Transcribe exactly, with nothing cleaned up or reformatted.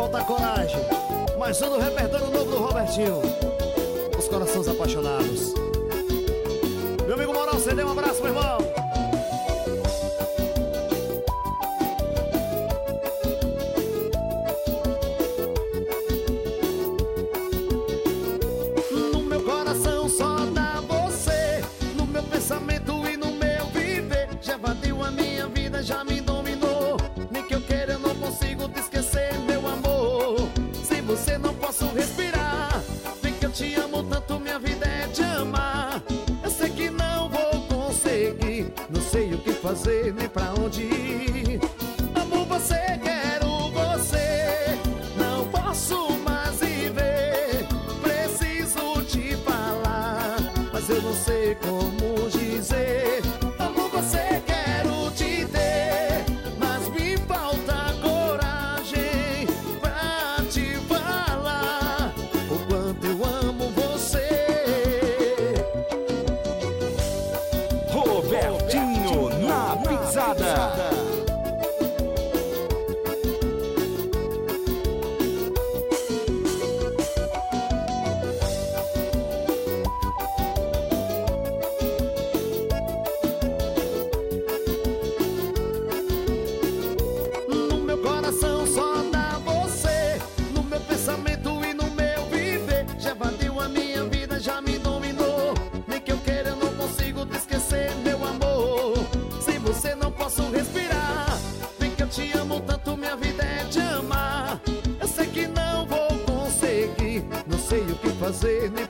faltar coragem. Mas um do repertório novo do Robertinho, Os Corações Apaixonados. Meu amigo Moral, você deu um abraço, meu irmão. No meu coração só dá você, no meu pensamento e no meu viver. Já invadiu a minha vida, já me dominou. Nem que eu queira eu não consigo te esquecer, meu amor. Sem você não posso respirar. Vem que eu te amo tanto, minha vida é te amar. Eu sei que não vou conseguir, não sei o que fazer nem pra onde ir. Amo você, quero você, não posso mais viver. Preciso te falar, mas eu não sei como dizer. Amo você, quero te ter, mas me falta coragem pra te falar o quanto eu amo você. Robertinho na pisada. No meu coração só dá você, no meu pensamento e no meu viver. Já invadiu a minha vida, já me dominou. Nem que eu queira eu não consigo te esquecer, meu amor. Sem você não posso respirar. Vem que eu te amo tanto, minha vida é te amar. Eu sei que não vou conseguir, não sei o que fazer nem